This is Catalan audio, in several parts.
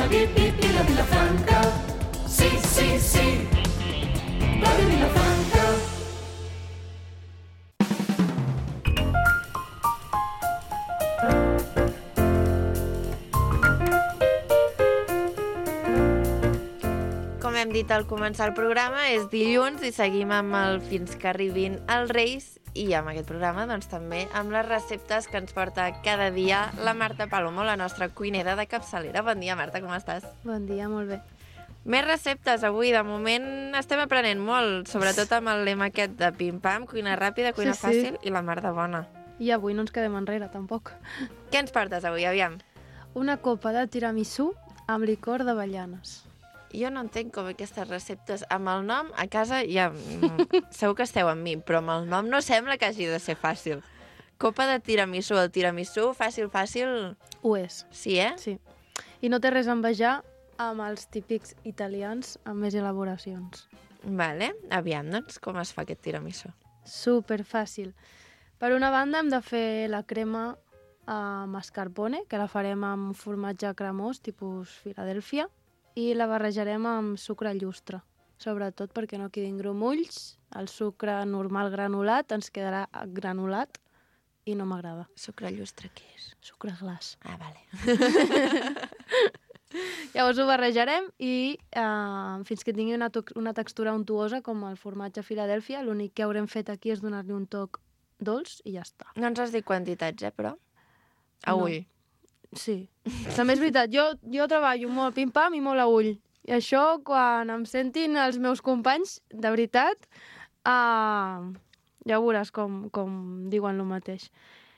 la Vilafranca. Sí, sí, sí, Ràdio Vilafranca. Com hem dit al començar el programa, és dilluns i seguim amb el Fins que arribin els Reis i amb aquest programa doncs, també amb les receptes que ens porta cada dia la Marta Palomo, la nostra cuinera de capçalera. Bon dia, Marta, com estàs? Bon dia, molt bé. Més receptes avui. De moment estem aprenent molt, sobretot amb el lema aquest de pim-pam, cuina ràpida, cuina fàcil i la mar de bona. I avui no ens quedem enrere, tampoc. Què ens portes avui, aviam? Una copa de tiramisú amb licor d'avellanes. Jo no entenc com aquestes receptes amb el nom a casa ja... Segur que esteu amb mi, però amb el nom no sembla que hagi de ser fàcil. Copa de tiramisú. El tiramisú, fàcil, fàcil... Ho és. Sí, eh? Sí. I no té res a envejar amb els típics italians amb més elaboracions. Vale, aviam, doncs, com es fa aquest tiramisú? Super fàcil. Per una banda hem de fer la crema mascarpone, que la farem amb formatge cremós, tipus Filadèlfia, i la barrejarem amb sucre llustre, sobretot perquè no quedin grumolls. El sucre normal granulat ens quedarà granulat i no m'agrada. Sucre llustre, què és? Sucre glaç. Ah, vale. Llavors ho barrejarem i fins que tingui una textura untuosa com el formatge Filadèlfia, l'únic que haurem fet aquí és donar-li un toc dolç i ja està. No ens has dit quantitats, però? A ull. Sí. També és veritat, jo treballo molt pim-pam i molt a ull. I això, quan em sentin els meus companys, de veritat, ja veuràs com diuen el mateix.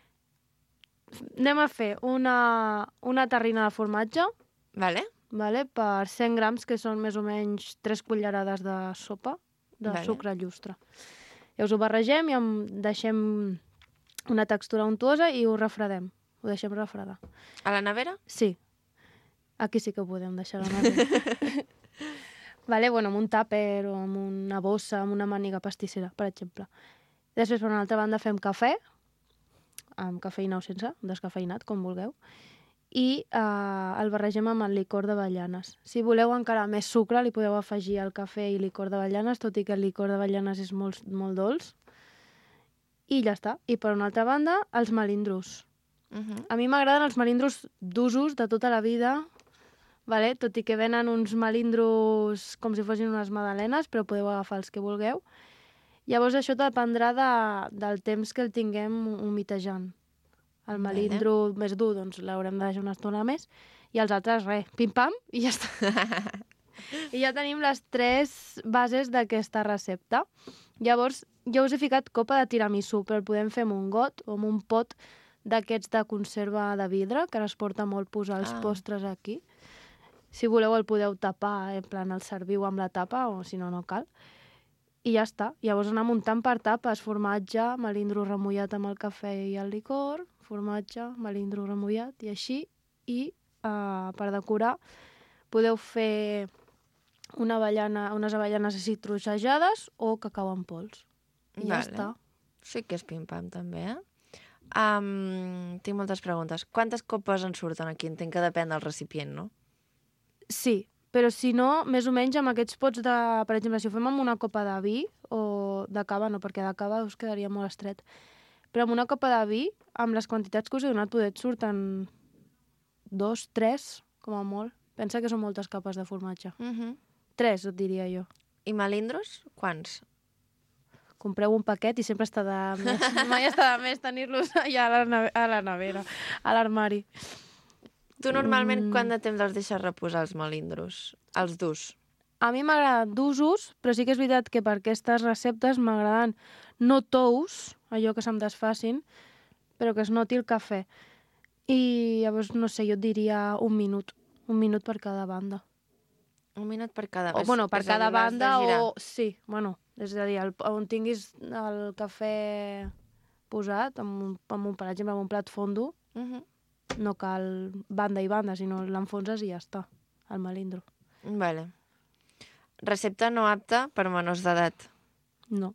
Anem a fer una terrina de formatge, Vale. per 100 grams, que són més o menys 3 cullerades de sopa de sucre llustre. Llavors ho barregem i deixem una textura untuosa i ho refredem. Ho deixem refredar. A la nevera? Sí. Aquí sí que ho podem deixar a la nevera. Amb un tàper o amb una bossa, amb una màniga pastissera, per exemple. Després, per una altra banda, fem cafè, amb cafeïna o sense, descafeïnat, com vulgueu, i el barregem amb el licor d'avellanes. Si voleu encara més sucre, li podeu afegir el cafè i licor d'avellanes, tot i que el licor d'avellanes és molt, molt dolç. I ja està. I per una altra banda, els melindros. A mi m'agraden els melindros d'usos de tota la vida, tot i que venen uns melindros com si fossin unes magdalenes, però podeu agafar els que vulgueu. Llavors això dependrà del temps que el tinguem humitejant. El melindro més dur doncs l'haurem de deixar una estona més i els altres res, pim-pam i ja està. I ja tenim les 3 bases d'aquesta recepta. Llavors jo us he ficat copa de tiramisú, però el podem fer amb un got o amb un pot d'aquests de conserva de vidre, que es porta molt posar els postres aquí. Si voleu el podeu tapar, en plan el serviu amb la tapa, o si no, no cal. I ja està. Llavors anar muntant per tapes, formatge, melindro remullat amb el cafè i el licor, formatge, melindro remullat, i així. I per decorar podeu fer unes avellanes així trossejades o cacau en pols. I ja està. Sí que és pim-pam, també, eh? Tinc moltes preguntes. Quantes copes en surten aquí? Entenc que depèn del recipient, no? Sí, però si no, més o menys amb aquests pots de... Per exemple, si ho fem amb una copa de vi o de cava, no, perquè de cava us quedaria molt estret. Però amb una copa de vi, amb les quantitats que us he donat, poder et surten 2, 3, com a molt. Pensa que són moltes capes de formatge. 3, et diria jo. I melindros? Quants? Compreu un paquet i sempre està de més. Mai està de més tenir-los allà a la nevera, a l'armari. Tu normalment quant de temps els deixes reposar els melindros? Els durs? A mi m'agraden d'usos, però sí que és veritat que per aquestes receptes m'agraden no tous, allò que se'm desfacin, però que es noti el cafè. I llavors, no sé, jo et diria 1 minut. 1 minut per cada banda. 1 minut per cada... Per cada banda o... Sí, és a dir, on tinguis el cafè posat, per exemple, amb un plat fondo, no cal banda i banda, sinó l'enfonses i ja està, el melindro. Vale. Recepta no apta per menors d'edat. No.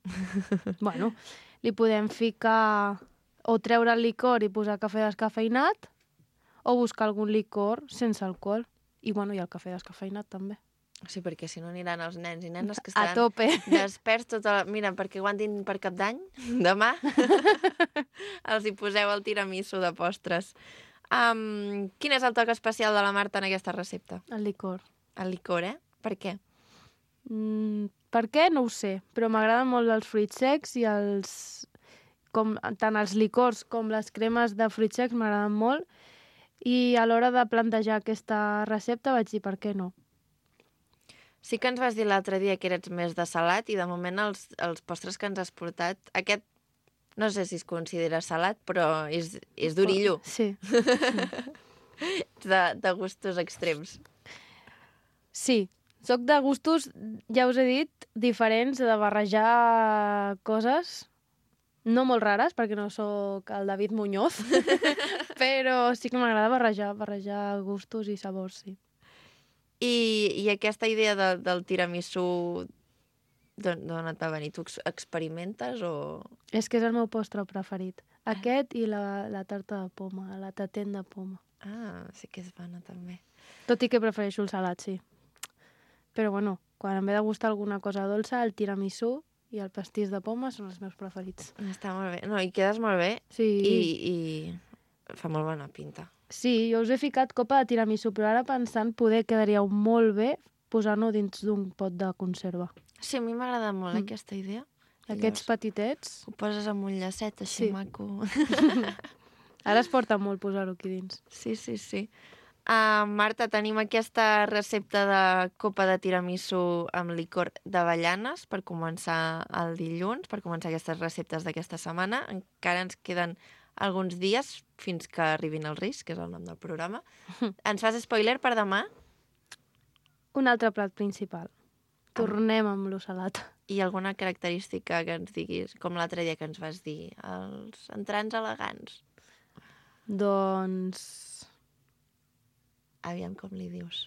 Li podem ficar o treure el licor i posar cafè descafeïnat o buscar algun licor sense alcohol I, bueno, i el cafè descafeïnat, també. Sí, perquè si no aniran els nens i nenes que A estaran tope. desperts tota la... Mira, perquè aguantin per Cap d'Any, demà, els hi poseu el tiramisú de postres. Quin és el toc especial de la Marta en aquesta recepta? El licor. El licor, Per què? Per què? No ho sé, però m'agraden molt els fruits secs i tant els licors com les cremes de fruits secs m'agraden molt, i a l'hora de plantejar aquesta recepta vaig dir per què no. Sí que ens vas dir l'altre dia que eres més de salat i de moment els postres que ens has portat, aquest no sé si es considera salat, però és d'orillo. Sí. De gustos extrems. Sí, soc de gustos, ja us he dit, diferents, de barrejar coses, no molt rares, perquè no sóc el David Muñoz, però sí que m'agrada barrejar gustos i sabors, sí. I aquesta idea del tiramisú, d'on et va venir? Tu experimentes o...? És que és el meu postre preferit. Aquest i la tarta de poma, la tatent de poma. Ah, sí que és bona també. Tot i que prefereixo el salat, sí. Però bueno, quan em ve de gustar alguna cosa dolça, el tiramisú i el pastís de poma són els meus preferits. Està molt bé. No, i quedes molt bé. Sí. I fa molt bona pinta. Sí, jo us he ficat copa de tiramisú, però ara pensant poder quedaria molt bé posar-ho dins d'un pot de conserva. Sí, a mi m'agrada molt aquesta idea. Aquests petitets... Ho poses amb un llacet així maco. Ara es porta molt posar-ho aquí dins. Sí. Marta, tenim aquesta recepta de copa de tiramisú amb licor d'avellanes per començar el dilluns, per començar aquestes receptes d'aquesta setmana. Encara ens queden alguns dies fins que arribin els Reis, que és el nom del programa. Ens fas spoiler per demà? Un altre plat principal. Tornem amb lo salat. I alguna característica que ens diguis, com l'altre dia que ens vas dir, els entrants elegants? Doncs... Aviam com li dius.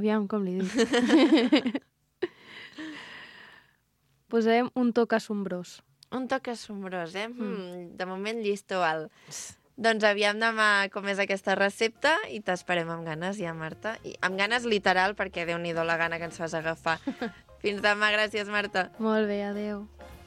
Posem un toc assombrós. Un toc assombrós, De moment llistó alt. Doncs aviam demà com és aquesta recepta i t'esperem amb ganes, ja, Marta. I amb ganes literal, perquè Déu-n'hi-do la gana que ens fas agafar. Fins demà, gràcies, Marta. Molt bé, adeu.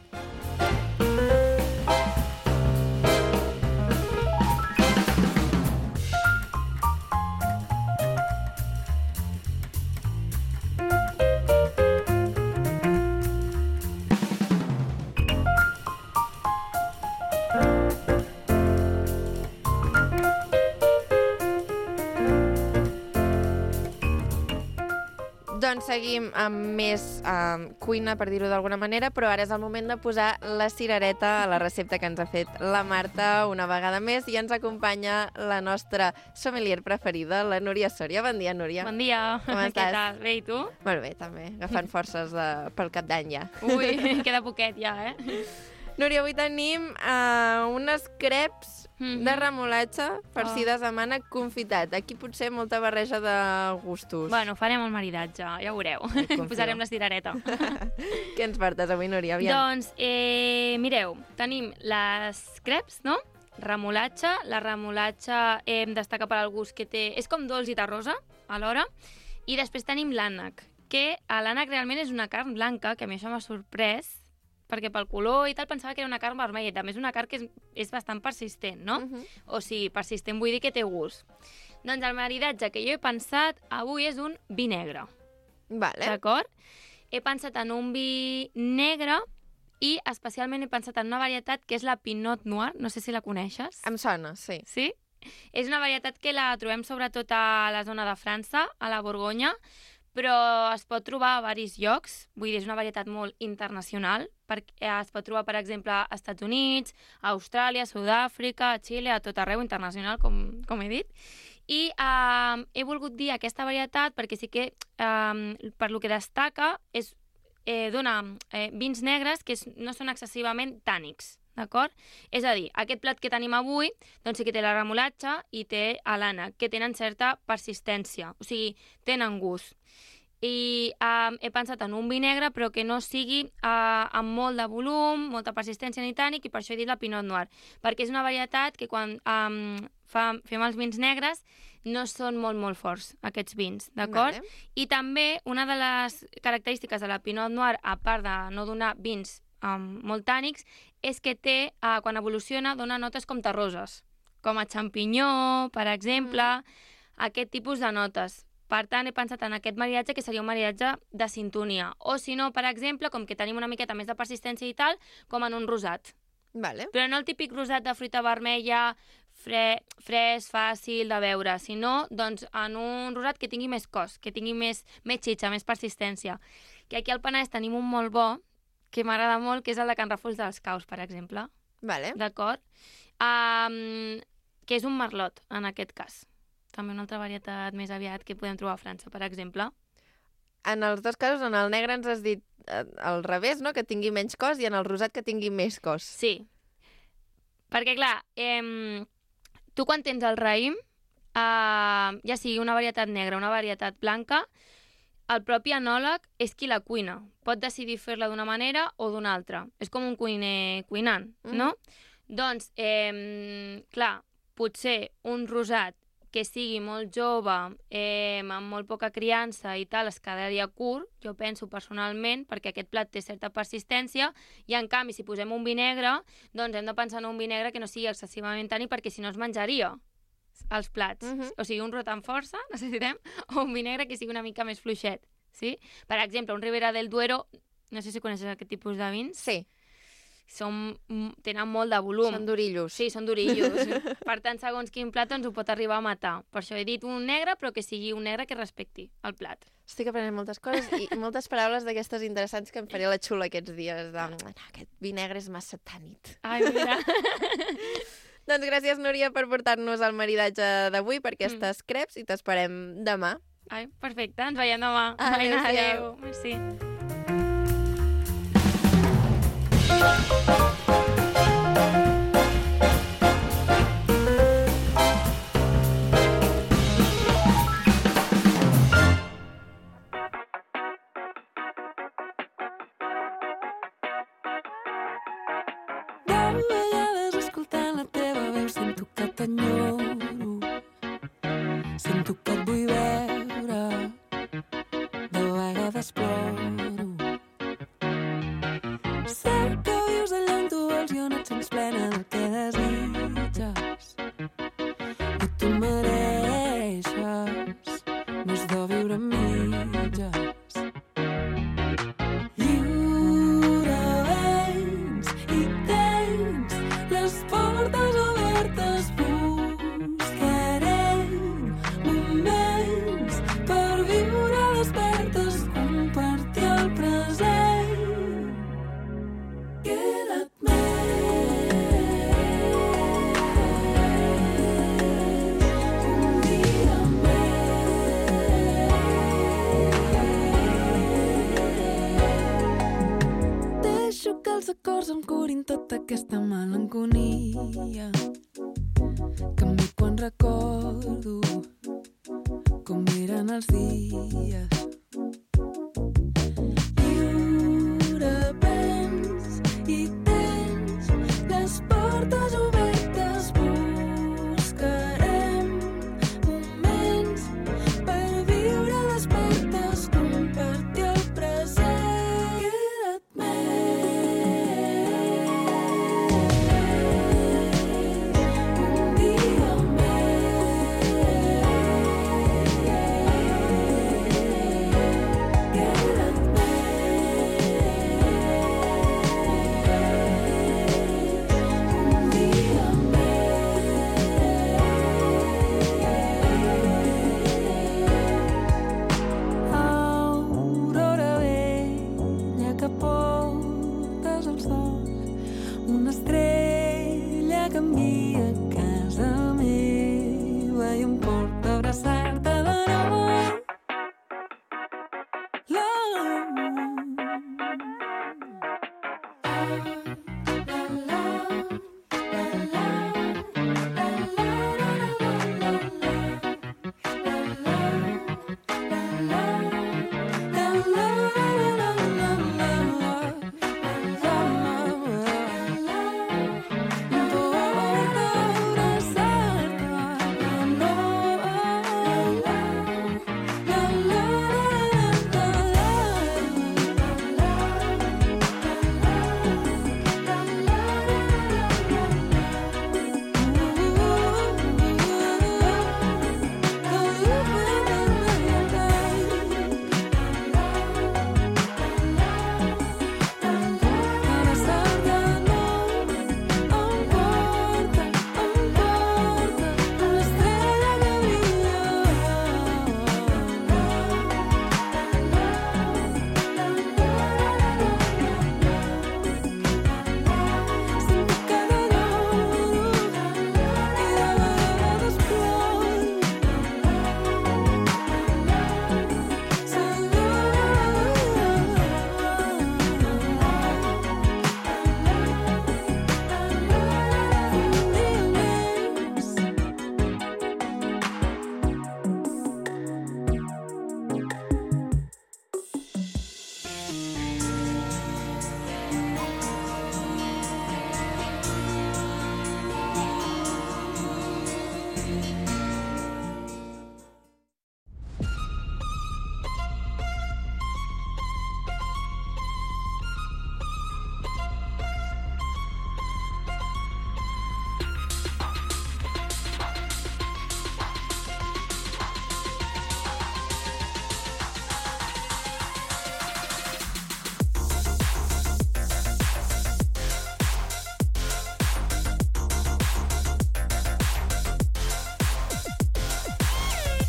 Doncs seguim amb més cuina, per dir-ho d'alguna manera, però ara és el moment de posar la cirereta a la recepta que ens ha fet la Marta una vegada més i ens acompanya la nostra sommelier preferida, la Núria Sòria. Bon dia, Núria. Bon dia. Com estàs? Què tal? Bé, i tu? Molt bé, també. Agafant forces pel Cap d'Any ja. Ui, queda poquet ja, Núria, avui tenim unes creps de remolatge farcides de mànec confitat. Aquí potser molta barreja de gustos. Bueno, farem el maridatge, ja ho veureu. Posarem la cirereta. Què ens portes avui, Núria? Aviam. Doncs, mireu, tenim les creps, no? Remolatge. La remolatge destaca per al gust que té... És com dolç i terrosa, alhora. I després tenim l'ànec, que l'ànec realment és una carn blanca, que a mi això m'ha sorprès, perquè pel color i tal pensava que era una carn vermella, i també és una carn que és bastant persistent, no? O sigui, persistent vull dir que té gust. Doncs el maridatge que jo he pensat avui és un vi negre. Vale. D'acord? He pensat en un vi negre i especialment he pensat en una varietat que és la Pinot Noir, no sé si la coneixes. Em sona, sí. Sí? És una varietat que la trobem sobretot a la zona de França, a la Borgonya, però es pot trobar a diversos llocs, vull dir, és una varietat molt internacional, perquè es pot trobar, per exemple, als Estats Units, a Austràlia, a Sud-àfrica, a Xile, a tot arreu, internacional, com he dit. I he volgut dir aquesta varietat perquè sí que, per lo que destaca, dona vins negres que no són excessivament tànics, d'acord? És a dir, aquest plat que tenim avui doncs sí que té la remolatxa i té l'ànec, que tenen certa persistència, o sigui, tenen gust. I he pensat en un vi negre, però que no sigui amb molt de volum, molta persistència ni tànic, i per això he dit la Pinot Noir, perquè és una varietat que quan fem els vins negres, no són molt, molt forts, aquests vins, d'acord? Vale. I també una de les característiques de la Pinot Noir, a part de no donar vins molt tànics, és que té, quan evoluciona, dona notes com terroses, com a xampinyó, per exemple, aquest tipus de notes. Per tant, he pensat en aquest maridatge, que seria un maridatge de sintonia. O, si no, per exemple, com que tenim una miqueta més de persistència i tal, com en un rosat. Vale. Però no el típic rosat de fruita vermella, fresc, fàcil de beure, sinó doncs, en un rosat que tingui més cos, que tingui més xitxa, més persistència. Que aquí al Penedès tenim un molt bo, que m'agrada molt, que és el de Can Ràfols dels Caus, per exemple. Vale. D'acord? Que és un merlot, en aquest cas. També una altra varietat més aviat que podem trobar a França, per exemple. En els dos casos, en el negre ens has dit al revés, no? Que tingui menys cos, i en el rosat que tingui més cos. Sí. Perquè, clar, tu quan tens el raïm, ja sigui una varietat negra o una varietat blanca, el propi enòleg és qui la cuina. Pot decidir fer-la d'una manera o d'una altra. És com un cuiner cuinant, no? Doncs, clar, potser un rosat que sigui molt jove, amb molt poca criança i tal, es quedaria curt, jo penso personalment, perquè aquest plat té certa persistència, i en canvi, si posem un vi negre, doncs hem de pensar en un vi negre que no sigui excessivament tànic, perquè si no es menjaria els plats. O sigui, un rosat amb força, necessitem, o un vi negre que sigui una mica més fluixet. Sí? Per exemple, un Ribera del Duero, no sé si coneixes aquest tipus de vins. Sí. Tenen molt de volum. Són durillos. Sí, són durillos. Per tant, segons quin plat ens ho pot arribar a matar. Per això he dit un negre, però que sigui un negre que respecti el plat. Estic aprenent moltes coses i moltes paraules d'aquestes interessants que em faré la xula aquests dies. Aquest vi negre és massa tànit. Ai, mira. Doncs gràcies, Núria, per portar-nos el maridatge d'avui, per aquestes creps, i t'esperem demà. Ai, perfecte. Ens veiem demà. Adéu. Merci. t'enyoro, sento que et vull veure, de vegades ploro. Sé que vius allà on tu vols i on et sents plena del que desitges, i tu mereixes més de viure amb mitges. Lliure vens i tens les portes obertes, buscarem moments per viure despertes, compartir el present. Queda't més, un dia més. Deixo que els acords em curin tota aquesta melancolia que em ve quan recordo com eren els dies. Lliure vens i tens les portes obertes, buscarem moments per viure despertes, compartir el present. Queda't més, un dia més.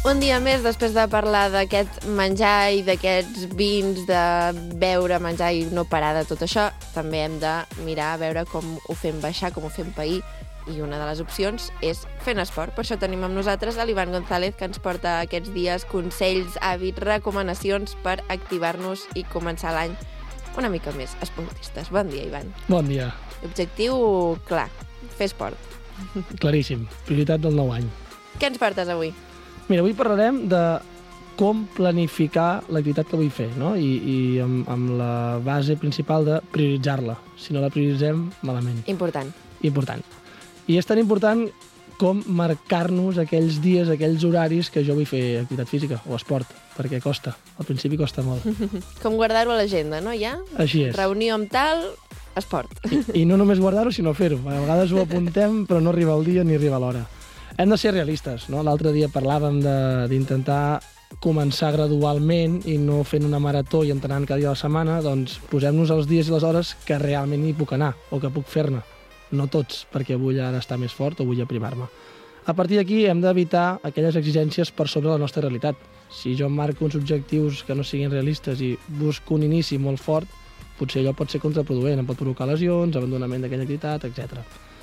Un dia més, després de parlar d'aquest menjar i d'aquests vins, de beure, menjar i no parar de tot això, també hem de mirar a veure com ho fem baixar, com ho fem pair, i una de les opcions és fent esport. Per això tenim amb nosaltres a l'Ivan González, que ens porta aquests dies consells, hàbits, recomanacions per activar-nos i començar l'any una mica més esportistes. Bon dia, Ivan. Bon dia. Objectiu clar, fer esport. Claríssim. Prioritat del nou any. Què ens portes avui? Mira, avui parlarem de com planificar l'activitat que vull fer, no? I amb la base principal de prioritzar-la. Si no la prioritzem, malament. Important. Important. I és tan important com marcar-nos aquells dies, aquells horaris que jo vull fer activitat física o esport, perquè costa. Al principi costa molt. Com guardar-ho a l'agenda, no? Ja? Així és. Reunió amb tal, esport. I no només guardar-ho, sinó fer-ho. A vegades ho apuntem, però no arriba el dia ni arriba l'hora. Hem de ser realistes, no? L'altre dia parlàvem d'intentar començar gradualment i no fent una marató i entrenant cada dia de la setmana, doncs posem-nos els dies i les hores que realment hi puc anar o que puc fer-ne. No tots, perquè vull ara estar més fort o vull aprimar-me. A partir d'aquí hem d'evitar aquelles exigències per sobre la nostra realitat. Si jo em marco uns objectius que no siguin realistes i busco un inici molt fort, potser allò pot ser contraproduent, em pot provocar lesions, abandonament d'aquella activitat, etc.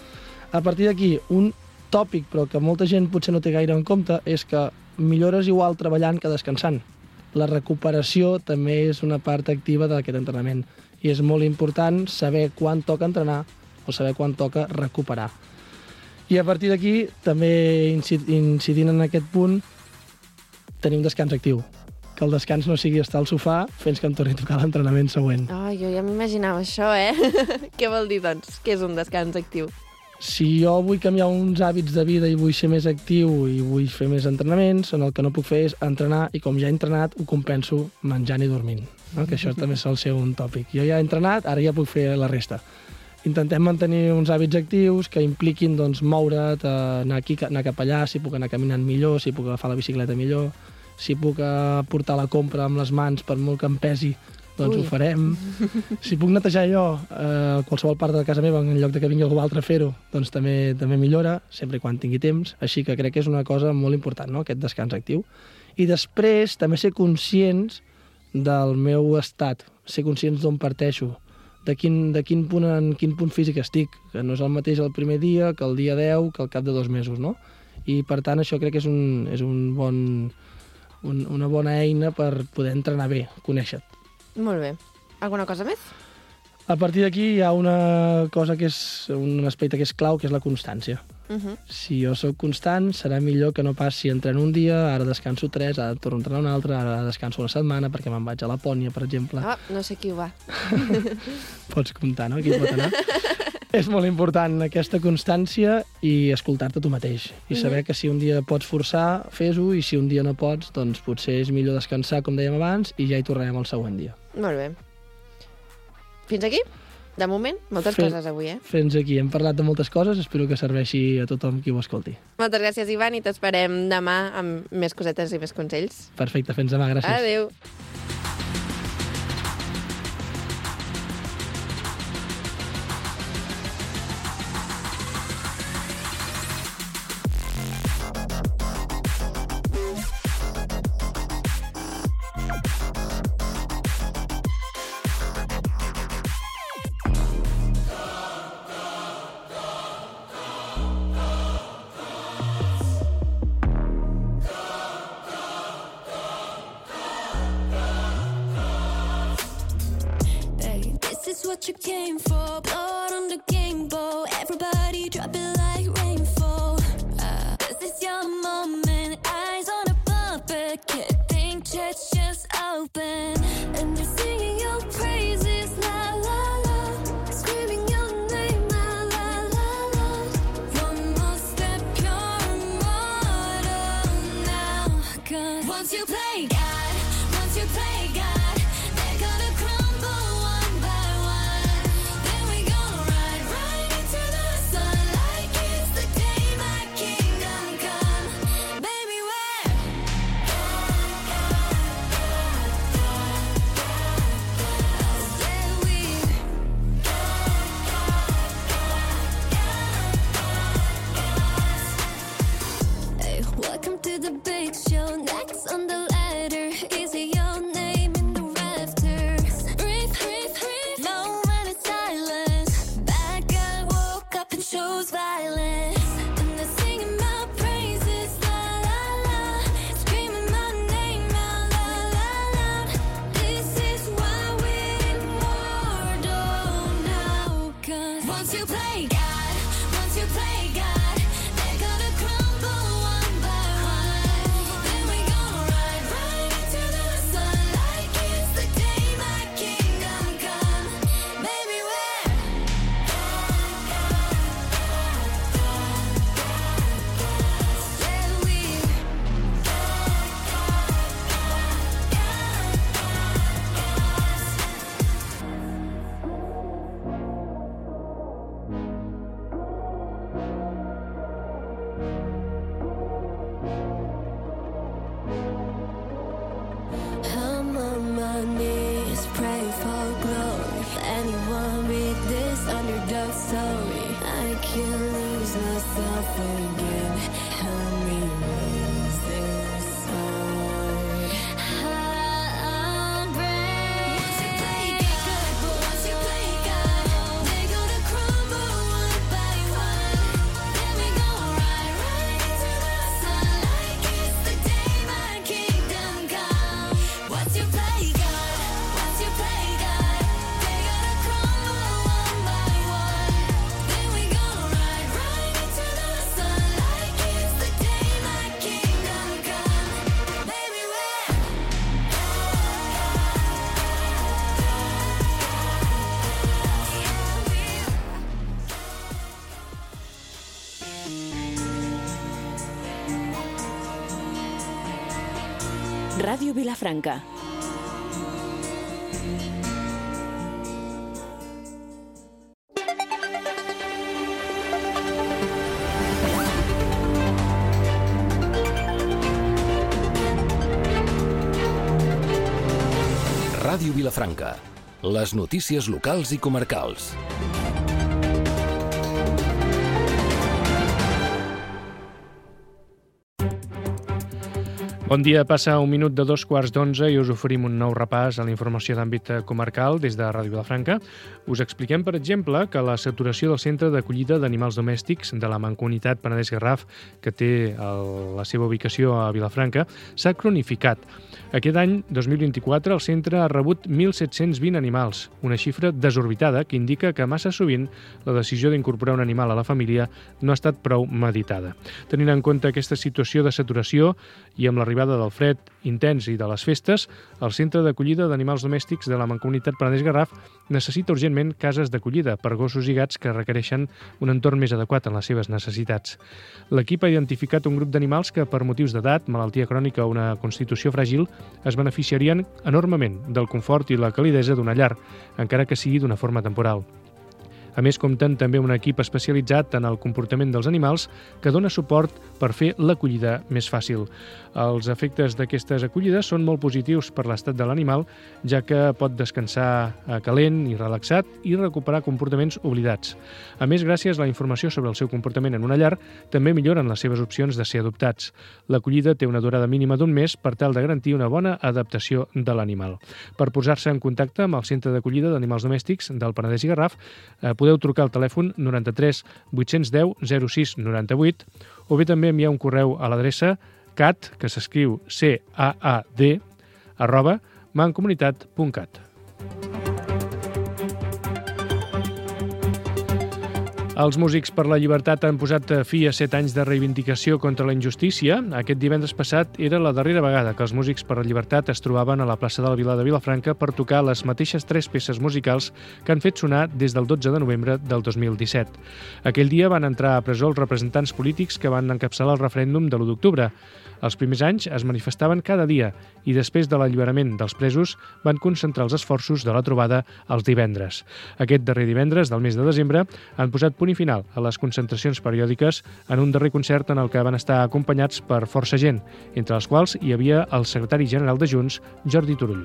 A partir d'aquí, un tòpic, però que molta gent potser no té gaire en compte, és que millores igual treballant que descansant. La recuperació també és una part activa d'aquest entrenament i és molt important saber quan toca entrenar o saber quan toca recuperar. I a partir d'aquí, també incidint en aquest punt, tenir un descans actiu. Que el descans no sigui estar al sofà fins que em torni a tocar l'entrenament següent. Jo ja m'imaginava això, Què vol dir, doncs? Què és un descans actiu? Si jo vull canviar uns hàbits de vida i vull ser més actiu i vull fer més entrenaments, el que no puc fer és entrenar i com ja he entrenat ho compenso menjant i dormint, no? Que això també sol ser un tòpic. Jo ja he entrenat, ara ja puc fer la resta. Intentem mantenir uns hàbits actius que impliquin doncs, moure't, anar cap allà, si puc anar caminant millor, si puc agafar la bicicleta millor, si puc portar la compra amb les mans per molt que em pesi, doncs ho farem. Si puc netejar jo qualsevol part de casa meva en lloc de que vingui algú altre a fer-ho, doncs també millora, sempre quan tingui temps. Així que crec que és una cosa molt important, no?, aquest descans actiu. I després també ser conscients del meu estat, ser conscients d'on parteixo, de quin punt físic estic, que no és el mateix el primer dia que el dia 10 que al cap de 2 mesos, no? I per tant això crec que és una bona eina per poder entrenar bé, conèixer-te. Molt bé. Alguna cosa més? A partir d'aquí hi ha una cosa que és un aspecte que és clau, que és la constància. Si jo sóc constant, serà millor que no pas si entreno un dia, ara descanso 3, ara torno a entrenar un altre, ara descanso una setmana perquè me'n vaig a Lapònia, per exemple. No sé qui ho va. Pots comptar, no? Qui pot anar? És molt important aquesta constància i escoltar-te tu mateix. I saber que si un dia pots forçar, fes-ho, i si un dia no pots, doncs potser és millor descansar, com dèiem abans, i ja hi tornarem el següent dia. Molt bé. Fins aquí? De moment, moltes coses avui, Fins aquí. Hem parlat de moltes coses, espero que serveixi a tothom qui ho escolti. Moltes gràcies, Ivan, i t'esperem demà amb més cosetes i més consells. Perfecte, fins demà, gràcies. Adéu. What you came for, blood on the game bowl. Everybody drop it like rainfall. This is your moment, eyes on a puppet. Can't think, chest just open. And they're singing your praises, la la la. Screaming your name, la la la la. One more step, you're immortal now. 'Cause once you play God, once you play God, they're gonna crumble one by one. Then we gonna ride right into the sun like it's the day my kingdom come. Baby, we're Hey, welcome to the big show. Ràdio Vilafranca. Ràdio Vilafranca. Les notícies locals i comarcals. Bon dia, passa un minut de 11:15 i us oferim un nou repàs a la informació d'àmbit comarcal des de Ràdio Vilafranca. Us expliquem, per exemple, que la saturació del centre d'acollida d'animals domèstics de la Mancomunitat Penedès-Garraf, que té la seva ubicació a Vilafranca, s'ha cronificat. Aquest any, 2024, el centre ha rebut 1.720 animals, una xifra desorbitada que indica que massa sovint la decisió d'incorporar un animal a la família no ha estat prou meditada. Tenint en compte aquesta situació de saturació i amb l'arribada del fred intens i de les festes, el centre d'acollida d'animals domèstics de la Mancomunitat Penedès-Garraf necessita urgentment cases d'acollida per gossos i gats que requereixen un entorn més adequat en les seves necessitats. L'equip ha identificat un grup d'animals que, per motius d'edat, malaltia crònica o una constitució fràgil, es beneficiarien enormement del confort i la calidesa d'una llar, encara que sigui d'una forma temporal. A més, compten també un equip especialitzat en el comportament dels animals que dona suport per fer l'acollida més fàcil. Els efectes d'aquestes acollides són molt positius per l'estat de l'animal, ja que pot descansar calent i relaxat i recuperar comportaments oblidats. A més, gràcies a la informació sobre el seu comportament en una llar, també milloren les seves opcions de ser adoptats. L'acollida té una durada mínima d'un mes per tal de garantir una bona adaptació de l'animal. Per posar-se en contacte amb el Centre d'Acollida d'Animals Domèstics del Penedès i Garraf, podeu trucar al telèfon 93 810 06 98 o bé també enviar un correu a l'adreça CAD, que s'escriu CAAD, @mancomunitat.cat. Els Músics per la Llibertat han posat fi a 7 anys de reivindicació contra la injustícia. Aquest divendres passat era la darrera vegada que els Músics per la Llibertat es trobaven a la plaça del Vilar de Vilafranca per tocar les mateixes 3 peces musicals que han fet sonar des del 12 de novembre del 2017. Aquell dia van entrar a presó els representants polítics que van encapçalar el referèndum de l'1 d'octubre. Els primers anys es manifestaven cada dia i després de l'alliberament dels presos van concentrar els esforços de la trobada els divendres. Aquest darrer divendres del mes de desembre han posat punt i final a les concentracions periòdiques en un darrer concert en el que van estar acompanyats per força gent, entre els quals hi havia el secretari general de Junts, Jordi Turull.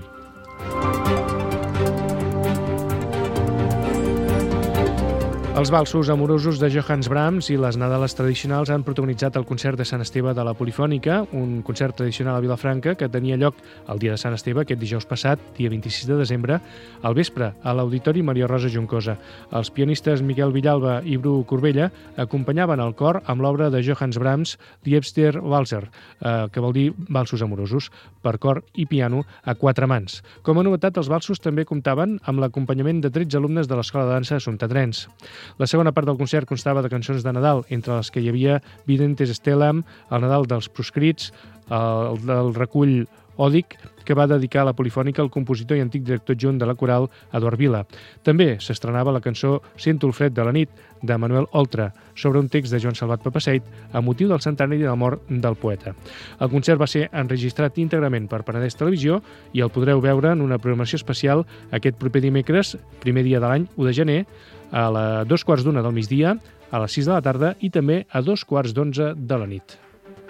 Els valsos amorosos de Johannes Brahms i les Nadales tradicionals han protagonitzat el concert de Sant Esteve de la Polifònica, un concert tradicional a Vilafranca que tenia lloc el dia de Sant Esteve, aquest dijous passat, dia 26 de desembre, al vespre, a l'Auditori Maria Rosa Juncosa. Els pianistes Miquel Villalba i Bru Corbella acompanyaven el cor amb l'obra de Johannes Brahms, Liebster Walzer, que vol dir valsos amorosos, per cor i piano a 4 mans. Com a novetat, els valsos també comptaven amb l'acompanyament de 13 alumnes de l'Escola de Dansa Assumpta Trens. La segona part del concert constava de cançons de Nadal, entre les que hi havia Videntes Stellam, el Nadal dels proscrits, el recull Òdic, que va dedicar a la Polifònica al compositor i antic director adjunt de la coral Eduard Vila. També s'estrenava la cançó Sento el fred de la nit, de Manuel Oltra, sobre un text de Joan Salvat Papaseit, a motiu del centenari de la mort del poeta. El concert va ser enregistrat íntegrament per Penedès Televisió i el podreu veure en una programació especial aquest proper dimecres, primer dia de l'any, 1 de gener, a les 2:15 del migdia, a les 6 de la tarda i també a 2:15 de la nit.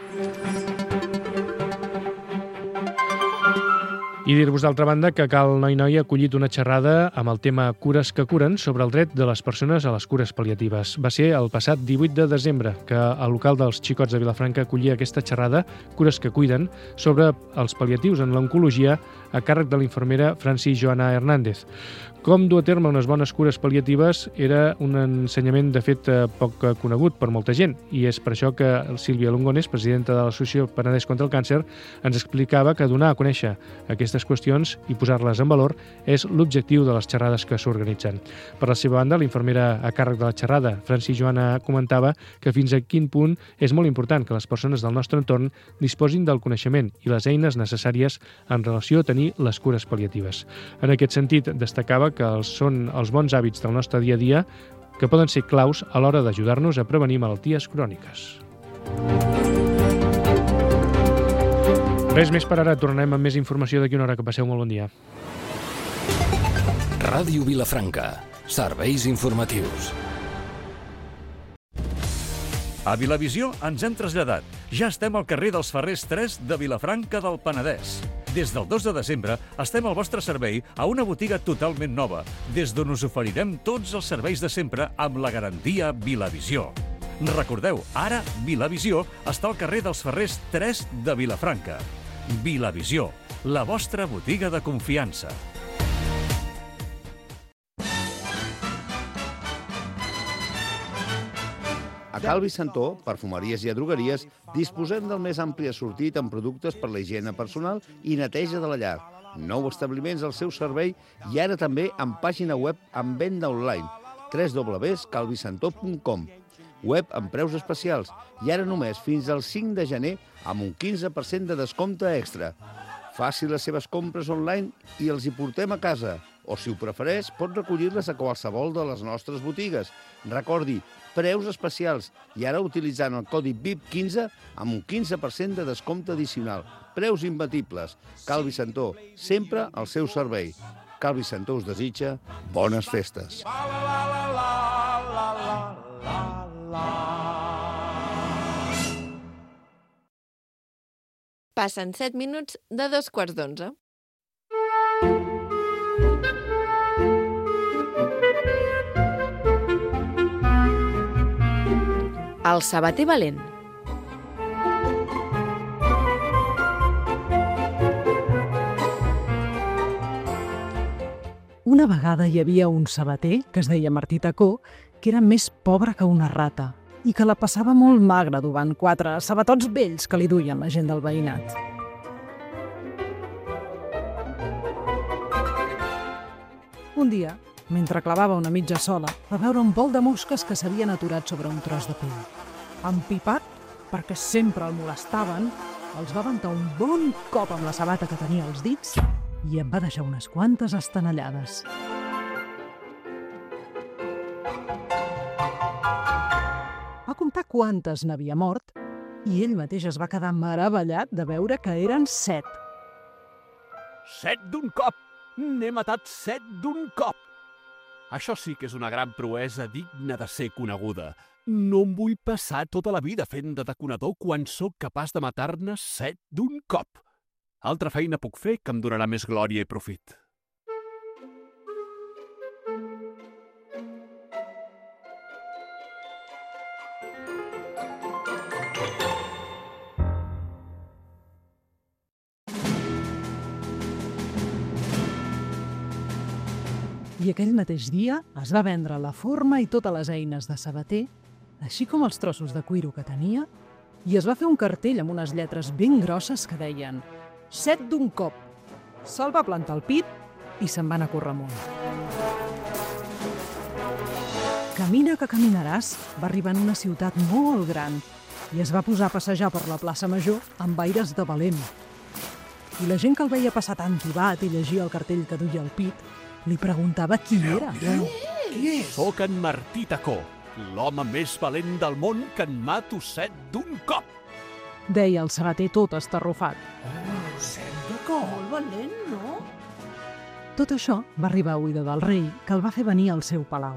I dir-vos, d'altra banda, que Cal Noi ha acollit una xerrada amb el tema Cures que curen sobre el dret de les persones a les cures pal·liatives. Va ser el passat 18 de desembre que el local dels Xicots de Vilafranca acollia aquesta xerrada, Cures que cuiden, sobre els pal·liatius en l'oncologia a càrrec de la infermera Francis Joana Hernández. Com dur a terme unes bones cures pal·liatives era un ensenyament, de fet, poc conegut per molta gent, i és per això que Sílvia Longones, presidenta de l'Associació Penedès contra el Càncer, ens explicava que donar a conèixer aquestes qüestions i posar-les en valor és l'objectiu de les xerrades que s'organitzen. Per la seva banda, la infermera a càrrec de la xerrada, Francis Joana, comentava que fins a quin punt és molt important que les persones del nostre entorn disposin del coneixement i les eines necessàries en relació a tenir les cures pal·liatives. En aquest sentit, destacava que són els bons hàbits del nostre dia a dia que poden ser claus a l'hora d'ajudar-nos a prevenir malalties cròniques. Res més per ara, tornem amb més informació d'aquí una hora. Que passeu molt bon dia. Ràdio Vilafranca. Serveis informatius. A Vilavisió ens hem traslladat. Ja estem al carrer dels Ferrers 3 de Vilafranca del Penedès. Des del 2 de desembre estem al vostre servei a una botiga totalment nova, des d'on us oferirem tots els serveis de sempre amb la garantia Vilavisió. Recordeu, ara Vilavisió està al carrer dels Ferrers 3 de Vilafranca. Vilavisió, la vostra botiga de confiança. A Calvi Santó, perfumeries i drogueries, disposem del més ampli assortit en productes per la higiene personal i neteja de la llar. 9 establiments al seu servei i ara també amb pàgina web amb venda online www.calvisantó.com. Web amb preus especials i ara només fins al 5 de gener amb un 15% de descompte extra. Faci les seves compres online i els hi portem a casa. O, si ho prefereix, pot recollir-les a qualsevol de les nostres botigues. Recordi, preus especials i ara utilitzant el codi VIP15 amb un 15% de descompte addicional. Preus imbatibles. Calvi Santó, sempre al seu servei. Calvi Santó us desitja bones festes. Passen 7 minuts de 2:15. El sabater valent. Una vegada hi havia un sabater, que es deia Martí Tacó, que era més pobre que una rata i que la passava molt magra duvant 4 sabatots vells que li duien la gent del veïnat. Un dia, mentre clavava una mitja sola, va veure un vol de mosques que s'havien aturat sobre un tros de pell. Empipat, perquè sempre el molestaven, els va aventar un bon cop amb la sabata que tenia als dits i en va deixar unes quantes estenellades. Va comptar quantes n'havia mort i ell mateix es va quedar meravellat de veure que eren 7. 7 d'un cop! N'he matat 7 d'un cop! Això sí que és una gran proesa digna de ser coneguda. No em vull passar tota la vida fent de deconador quan sóc capaç de matar-ne 7 d'un cop. Altra feina puc fer que em donarà més glòria i profit. I aquell mateix dia es va vendre la forma i totes les eines de sabater, així com els trossos de cuiro que tenia, i es va fer un cartell amb unes lletres ben grosses que deien 7 d'un cop. Se'l va plantar al pit i se'n va anar a córrer amunt. Camina que caminaràs va arribar en una ciutat molt gran i es va posar a passejar per la plaça Major amb aires de valent. I la gent que el veia passar tan tibat i llegia el cartell que duia al pit li preguntava qui era. Qui és? Soc en Martí Tacó, l'home més valent del món que en mato 7 d'un cop. Deia el sabater tot estarrufat. 7 de cop? Molt valent, no? Tot això va arribar a oïda del rei, que el va fer venir al seu palau.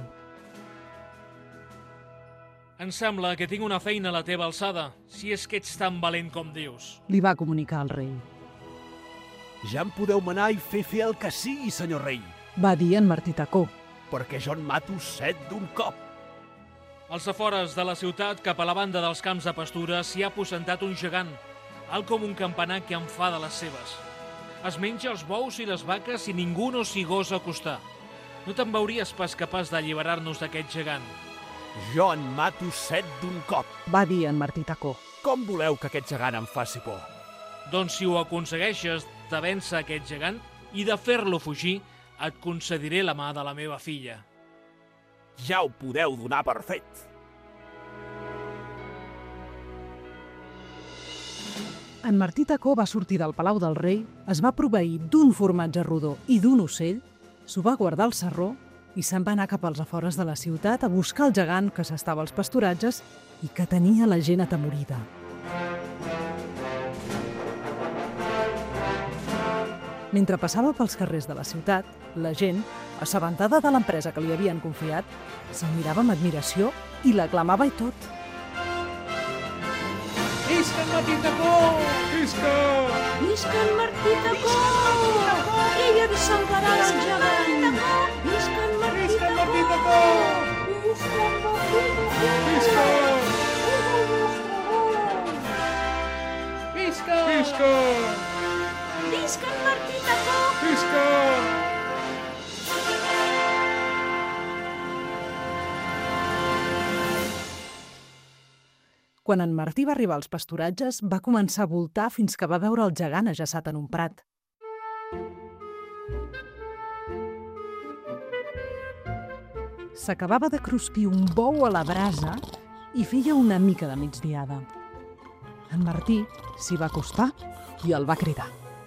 Em sembla que tinc una feina a la teva alçada, si és que ets tan valent com dius. Li va comunicar el rei. Ja em podeu manar i fer el que sigui, senyor rei. Va dir en Martí Tacó. Perquè jo en mato 7 d'un cop. Als afores de la ciutat, cap a la banda dels camps de pastura, s'hi ha aposentat un gegant, alt com un campanar que en fa de les seves. Es menja els bous i les vaques i ningú no s'hi gosa acostar. No te'n veuries pas capaç d'alliberar-nos d'aquest gegant. Jo en mato 7 d'un cop. Va dir en Martí Tacó. Com voleu que aquest gegant em faci por? Doncs si ho aconsegueixes de vèncer aquest gegant i de fer-lo fugir, et concediré la mà de la meva filla. Ja ho podeu donar per fet. En Martí Tacó va sortir del palau del rei, es va proveir d'un formatge rodó i d'un ocell, s'ho va guardar al sarró i se'n va anar cap als afores de la ciutat a buscar el gegant que s'estava als pasturatges i que tenia la gent atemorida. Mentre passava pels carrers de la ciutat, la gent, assabentada de l'empresa que li havien confiat, se'l mirava amb admiració i l'aclamava i tot. Visca en Martí Tacó! Visca! Visca en Martí Tacó! Ell ens salvarà del gegant! Visca en Martí Tacó! Visca en Martí Tacó! Visca! Visca! Visca! Visca en Martí Tacó! Visca! Quan en Martí va arribar als pasturatges, va començar a voltar fins que va veure el gegant ajaçat en un prat. S'acabava de cruspir un bou a la brasa i feia una mica de migdiada. En Martí s'hi va acostar i el va cridar.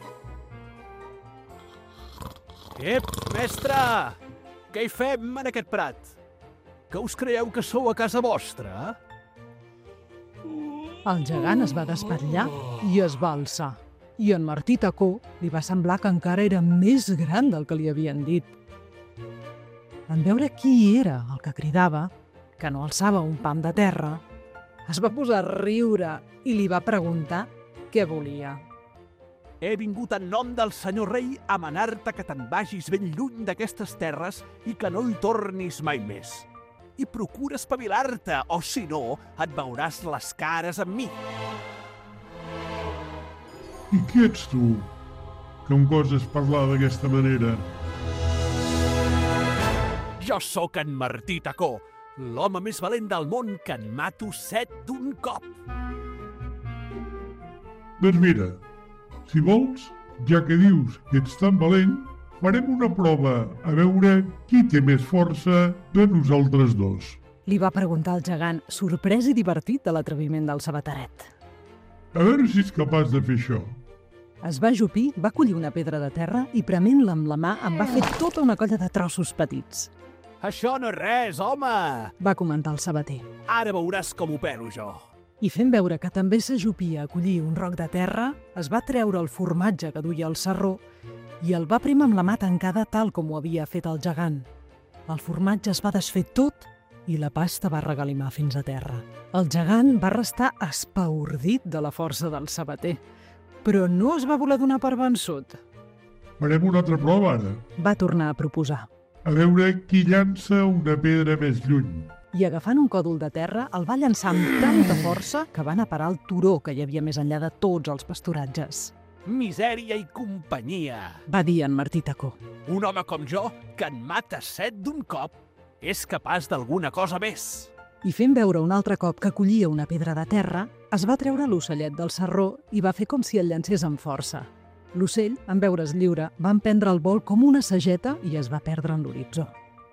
Ep, mestre! Què hi fem en aquest prat? Que us creieu que sou a casa vostra? El gegant es va despatllar i es va alçar. I en Martí Tacó li va semblar que encara era més gran del que li havien dit. En veure qui era el que cridava, que no alçava un pam de terra, es va posar a riure i li va preguntar què volia. He vingut en nom del senyor rei a manar-te que te'n vagis ben lluny d'aquestes terres i que no hi tornis mai més. I procura espavilar-te, o si no, et veuràs les cares amb mi. I qui ets tu, que em goses parlar d'aquesta manera? Jo sóc en Martí Tacó, l'home més valent del món que en mato 7 d'un cop. Doncs mira, si vols, ja que dius que ets tan valent, farem una prova a veure qui té més força de nosaltres dos. Li va preguntar el gegant, sorprès i divertit de l'atreviment del sabateret. A veure si ets capaç de fer això. Es va ajupir, va collir una pedra de terra i prement-la amb la mà en va fer tota una colla de trossos petits. Això no és res, home! Va comentar el sabater. Ara veuràs com ho pelo jo. I fent veure que també s'ajupia a collir un roc de terra, es va treure el formatge que duia al sarró i el va prémer amb la mà tancada tal com ho havia fet el gegant. El formatge es va desfer tot i la pasta va regalimar fins a terra. El gegant va restar espaordit de la força del sabater, però no es va voler donar per vençut. Farem una altra prova, ara. Va tornar a proposar. A veure qui llança una pedra més lluny. I agafant un còdol de terra, el va llançar amb tanta força que va anar a parar al turó que hi havia més enllà de tots els pasturatges. Misèria i companyia, va dir en Martí Tacó. Un home com jo, que en mata 7 d'un cop, és capaç d'alguna cosa més. I fent veure un altre cop que collia una pedra de terra, es va treure l'ocellet del sarró i va fer com si el llancés amb força. L'ocell, en veure's lliure, va emprendre el vol com una sageta i es va perdre en l'horitzó.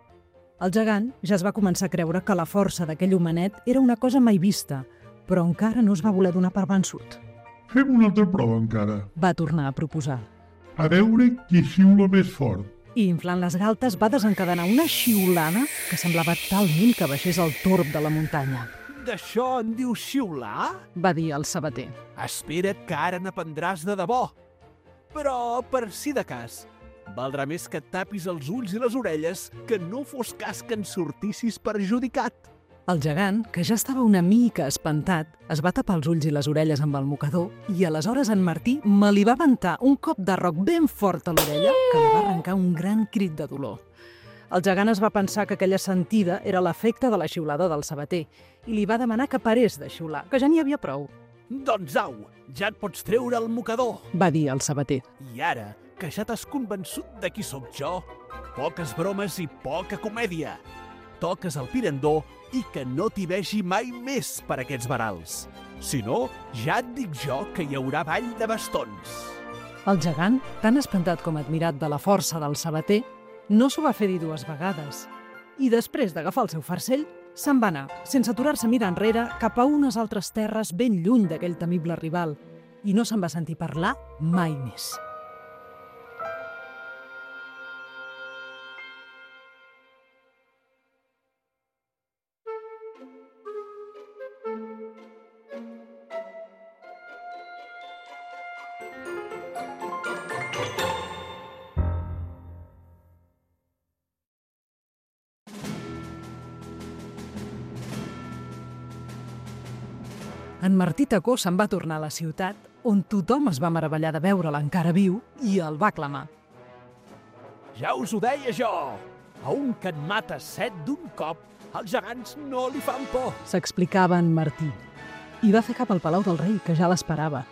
El gegant ja es va començar a creure que la força d'aquell homenet era una cosa mai vista, però encara no es va voler donar per vençut. Fem una altra prova encara. Va tornar a proposar. A veure qui xiula més fort. I inflant les galtes va desencadenar una xiulada que semblava talment que baixés el torb de la muntanya. D'això en dius xiular? Va dir el sabater. Espera't que ara n'aprendràs de debò. Però, per si de cas, valdrà més que et tapis els ulls i les orelles que no fos cas que en sortissis perjudicat. El gegant, que ja estava una mica espantat, es va tapar els ulls i les orelles amb el mocador i aleshores en Martí me li va aventar un cop de roc ben fort a l'orella que li va arrencar un gran crit de dolor. El gegant es va pensar que aquella sentida era l'efecte de la xiulada del sabater i li va demanar que parés de xiular, que ja n'hi havia prou. Doncs au, ja et pots treure el mocador, va dir el sabater. I ara, que ja t'has convençut de qui sóc jo, poques bromes i poca comèdia. Toques el pirandó i que no t'hi vegi mai més per aquests verals. Si no, ja et dic jo que hi haurà ball de bastons. El gegant, tan espantat com admirat de la força del sabater, no s'ho va fer dir 2 vegades. I després d'agafar el seu farcell, se'n va anar, sense aturar-se a mirar enrere, cap a unes altres terres ben lluny d'aquell temible rival, i no se'n va sentir parlar mai més. En Martí Tacó se'n va tornar a la ciutat, on tothom es va meravellar de veure'l encara viu i el va aclamar. Ja us ho deia jo! A un que en mata 7 d'un cop, els gegants no li fan por. S'explicava en Martí. I va fer cap al Palau del Rei, que ja l'esperava.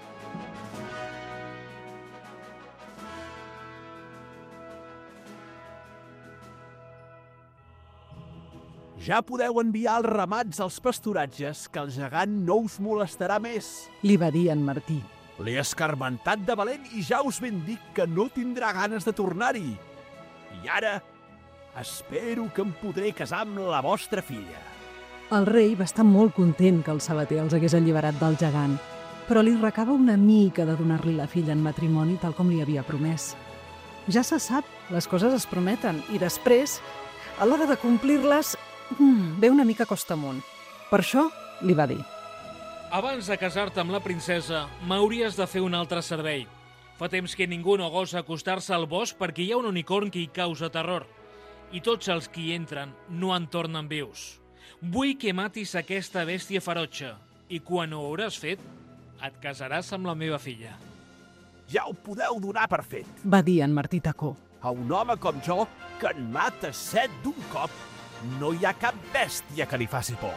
Ja podeu enviar els ramats als pasturatges, que el gegant no us molestarà més. Li va dir en Martí. L'he escarmentat de valent i ja us ben dic que no tindrà ganes de tornar-hi. I ara espero que em podré casar amb la vostra filla. El rei va estar molt content que el sabater els hagués alliberat del gegant, però li recava una mica de donar-li la filla en matrimoni tal com li havia promès. Ja se sap, les coses es prometen i després, a l'hora de complir-les, ve una mica costa amunt. Per això li va dir: Abans de casar-te amb la princesa, m'hauries de fer un altre servei. Fa temps que ningú no gosa acostar-se al bosc perquè hi ha un unicorn que hi causa terror. I tots els que hi entren no en tornen vius. Vull que matis aquesta bèstia ferotge i quan ho hauràs fet, et casaràs amb la meva filla. Ja ho podeu donar per fet. Va dir en Martí Tacó. A un home com jo, que en mata 7 d'un cop, no hi ha cap bèstia que li faci por.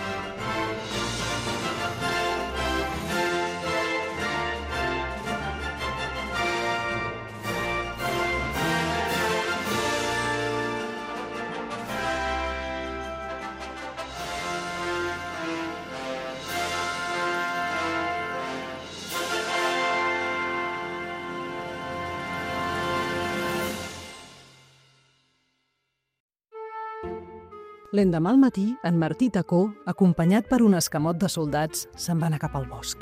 L'endemà al matí, en Martí Tacó, acompanyat per un escamot de soldats, se'n va anar cap al bosc.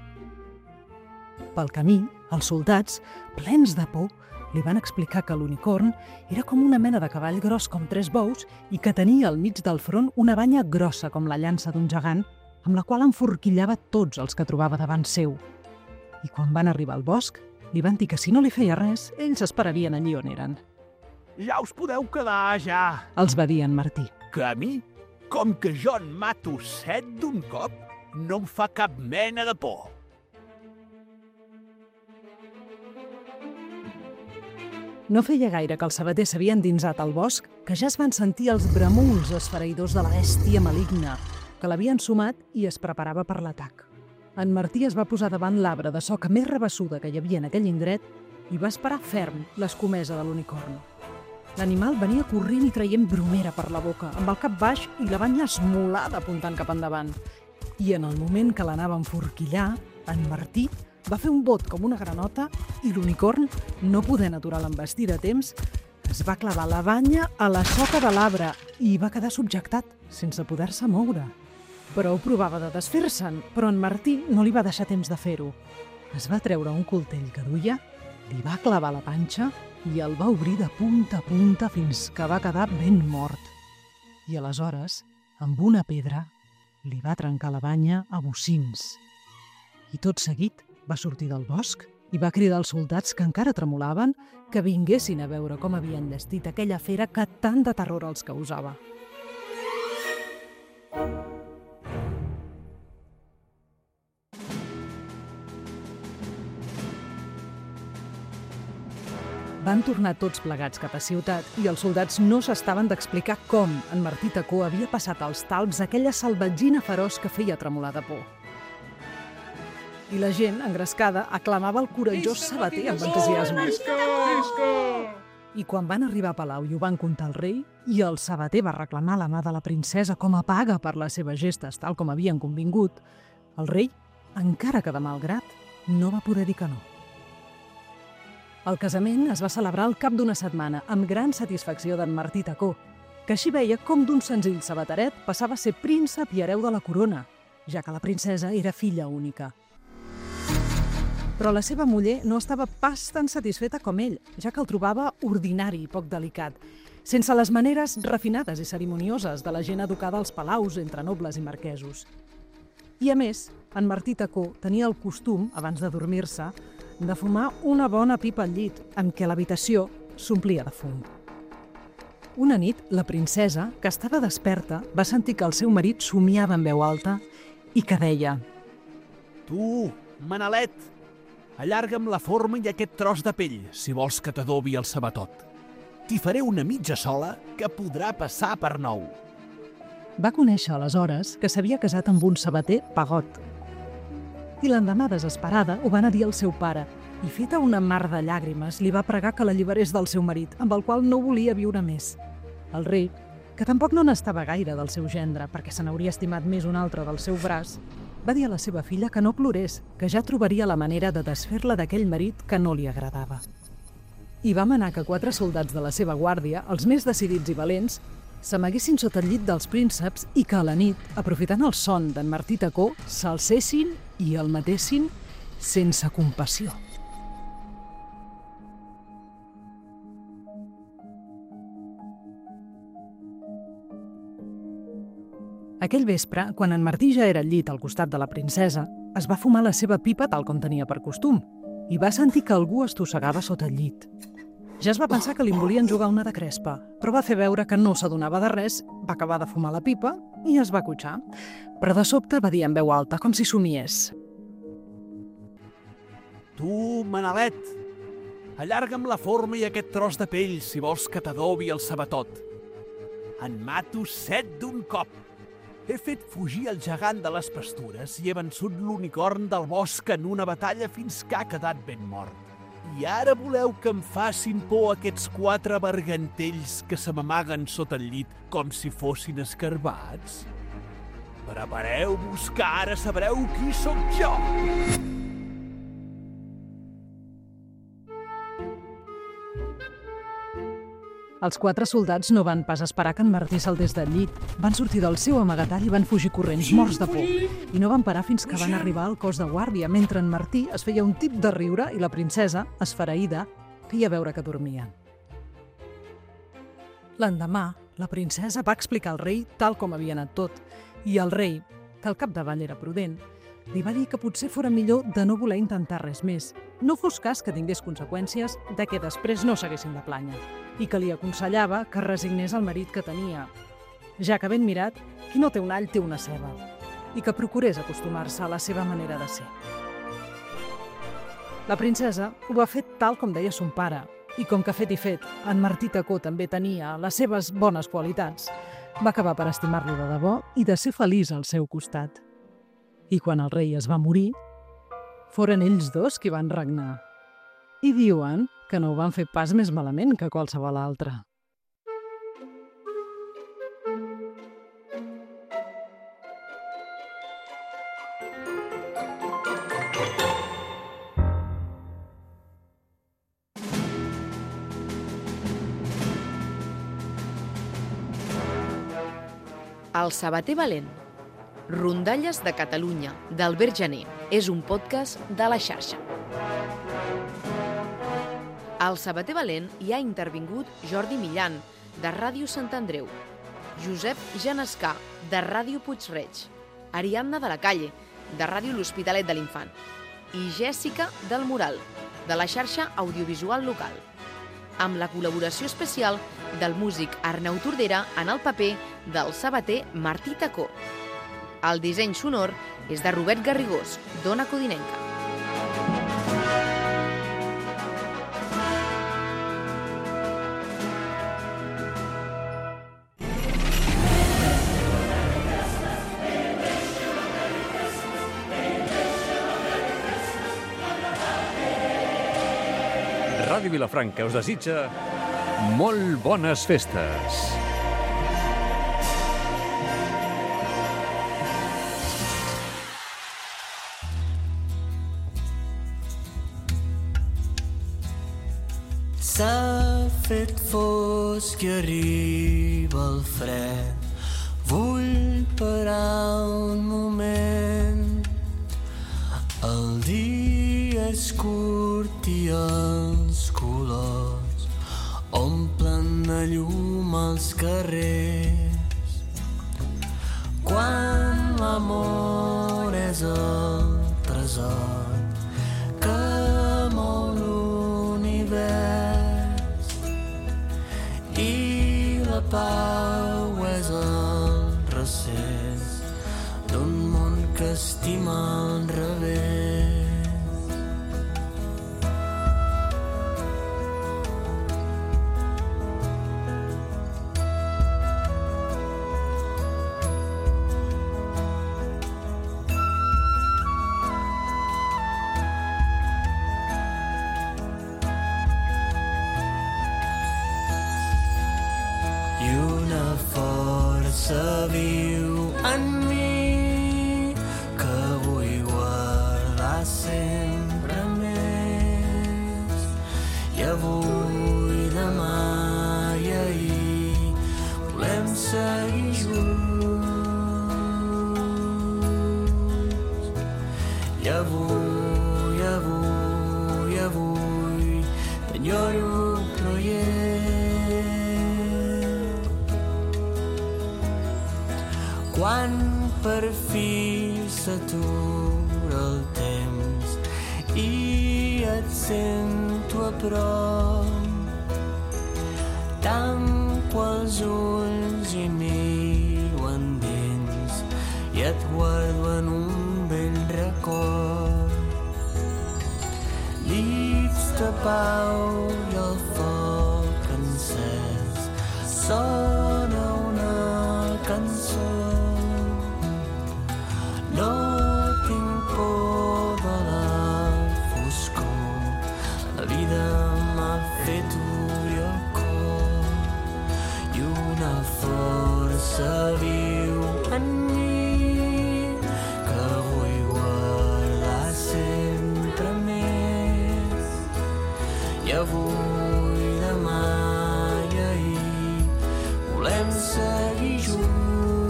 Pel camí, els soldats, plens de por, li van explicar que l'unicorn era com una mena de cavall gros com 3 bous i que tenia al mig del front una banya grossa com la llança d'un gegant, amb la qual enforquillava tots els que trobava davant seu. I quan van arribar al bosc, li van dir que si no li feia res, ells esperarien allí on eren. Ja us podeu quedar, ja. Els va dir en Martí. Que a mi, com que jo en mato 7 d'un cop, no em fa cap mena de por. No feia gaire que el sabater s'havia endinsat al bosc que ja es van sentir els bramuls esfereïdors de la bèstia maligna, que l'havien sumat i es preparava per l'atac. En Martí es va posar davant l'arbre de soca més rabassuda que hi havia en aquell indret i va esperar ferm l'escomesa de l'unicorn. L'animal venia corrent i traient bromera per la boca, amb el cap baix i la banya esmolada apuntant cap endavant. I en el moment que l'anava a enforquillar, en Martí va fer un bot com una granota i l'unicorn, no podent aturar l'envestida a temps, es va clavar la banya a la soca de l'arbre i va quedar subjectat, sense poder-se moure. Prou provava de desfer-se'n, però en Martí no li va deixar temps de fer-ho. Es va treure un coltell que duia, li va clavar la panxa i el va obrir de punta a punta fins que va quedar ben mort. I aleshores, amb una pedra, li va trencar la banya a bocins. I tot seguit va sortir del bosc i va cridar als soldats que encara tremolaven que vinguessin a veure com havia enllestit aquella fera que tant de terror els causava. Van tornar tots plegats cap a ciutat i els soldats no s'estaven d'explicar com en Martí Tacó havia passat als talps aquella salvatgina feroç que feia tremolar de por. I la gent, engrescada, aclamava el coratjós sabater amb entusiasme. I quan van arribar a Palau i ho van contar al rei, i el sabater va reclamar la mà de la princesa com a paga per les seves gestes, tal com havien convingut, el rei, encara que de malgrat, no va poder dir que no. El casament es va celebrar al cap d'una setmana, amb gran satisfacció d'en Martí Tacó, que així veia com d'un senzill sabateret passava a ser príncep i hereu de la corona, ja que la princesa era filla única. Però la seva muller no estava pas tan satisfeta com ell, ja que el trobava ordinari i poc delicat, sense les maneres refinades i cerimonioses de la gent educada als palaus entre nobles i marquesos. I a més, en Martí Tacó tenia el costum, abans de dormir-se, de fumar una bona pipa al llit, amb què l'habitació s'omplia de fum. Una nit, la princesa, que estava desperta, va sentir que el seu marit somiava en veu alta i que deia: Tu, Manalet, allarga'm la forma i aquest tros de pell, si vols que t'adobi el sabatot. T'hi faré una mitja sola que podrà passar per nou. Va conèixer aleshores que s'havia casat amb un sabater pagot. I l'endemà, desesperada, ho va anar a dir al seu pare i, feta una mar de llàgrimes, li va pregar que l'alliberés del seu marit, amb el qual no volia viure més. El rei, que tampoc no n'estava gaire del seu gendre, perquè se n'hauria estimat més un altre del seu braç, va dir a la seva filla que no plorés, que ja trobaria la manera de desfer-la d'aquell marit que no li agradava. I va manar que 4 soldats de la seva guàrdia, els més decidits i valents, s'amaguessin sota el llit dels prínceps i que a la nit, aprofitant el son d'en Martí Tacó, s'alcessin i el matessin sense compassió. Aquell vespre, quan en Martí ja era al llit al costat de la princesa, es va fumar la seva pipa tal com tenia per costum i va sentir que algú estossegava sota el llit. Ja es va pensar que li volien jugar una de crespa, però va fer veure que no s'adonava de res, va acabar de fumar la pipa i es va acotxar. Però de sobte va dir en veu alta, com si somiés. Tu, Manalet, allarga'm la forma i aquest tros de pell si vols que t'adobi el sabatot. En mato 7 d'un cop. He fet fugir el gegant de les pastures i he vençut l'unicorn del bosc en una batalla fins que ha quedat ben mort. I ara voleu que em facin por aquests 4 bergantells que se m'amaguen sota el llit com si fossin escarbats? Prepareu-vos que ara sabreu qui sóc jo! Els 4 soldats no van pas esperar que en Martí saltés del llit. Van sortir del seu amagatall i van fugir corrents, morts de por. I no van parar fins que van arribar al cos de guàrdia, mentre en Martí es feia un tip de riure i la princesa, esfereïda, feia veure que dormien. L'endemà, la princesa va explicar al rei tal com havia anat tot, i el rei, que al capdavall era prudent, li va dir que potser fora millor de no voler intentar res més. No fos cas que tingués conseqüències de que després no s'haguessin de plànyer, i que li aconsellava que resignés al marit que tenia, ja que ben mirat, qui no té un all té una ceba, i que procurés acostumar-se a la seva manera de ser. La princesa ho va fer tal com deia son pare, i com que fet i fet, en Martí Tacó també tenia les seves bones qualitats, va acabar per estimar-lo de debò i de ser feliç al seu costat. I quan el rei es va morir, foren ells 2 qui van regnar. I diuen que no ho van fer pas més malament que qualsevol altre. El sabater valent. Rondalles de Catalunya, d'Albert Jané. És un podcast de La Xarxa. Al sabater valent hi ha intervingut Jordi Millan, de Ràdio Sant Andreu, Josep Genescà, de Ràdio Puig-reig, Ariadna de la Calle, de Ràdio L'Hospitalet de l'Infant, i Jèssica del Moral, de la xarxa audiovisual local, amb la col·laboració especial del músic Arnau Tordera en el paper del sabater Martí Tacó. El disseny sonor és de Robert Garrigós, d'Ona Codinenca. Ràdio Vilafranca us desitja molt bones festes. S'ha fet fosc i arriba el fred. Vull parar un moment. El dia és curt i els colors omplen de llum els carrers. Quan l'amor és el tresor que mou l'univers i la pau és el recés d'un món que estima al revés. força viu en mi que vull guardar sempre més. I avui, demà i ahir volem seguir junts. I avui, avui, avui t'enyoro però hi ets. Quan per fi s'atura el temps i et sento a prop, tanco els ulls i miro endins i et guardo en un vell record. Nits de pau i el foc encès sona una cançó. No tinc por de la foscor, la vida m'ha fet obrir el cor i una força viu en mi que vull guardar sempre més. I avui, demà i ahir volem seguir junts.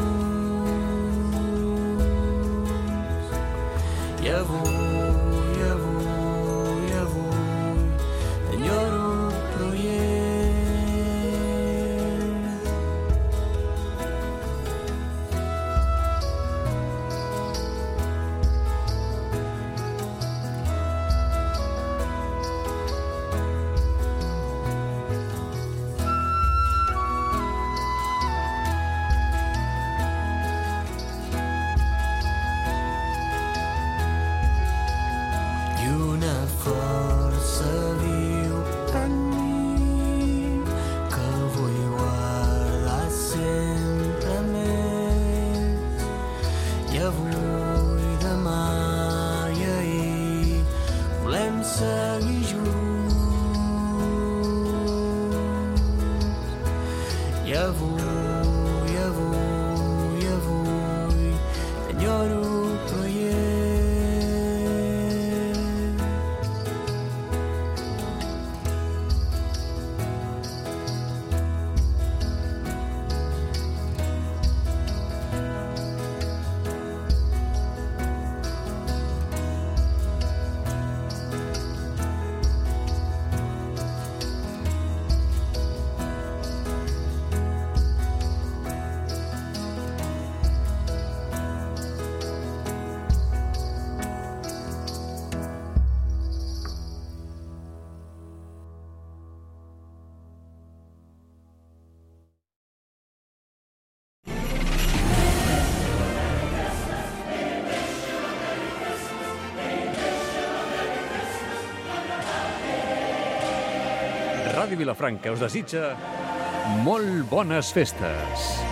I avui, avui, avui t'enyoro però hi ets. I una força viu en mi que vull guardar sempre més. I avui, demà i ahir volem seguir junts. I avui, avui, avui t'enyoro però hi ets. Ràdio Vilafranca us desitja molt bones festes.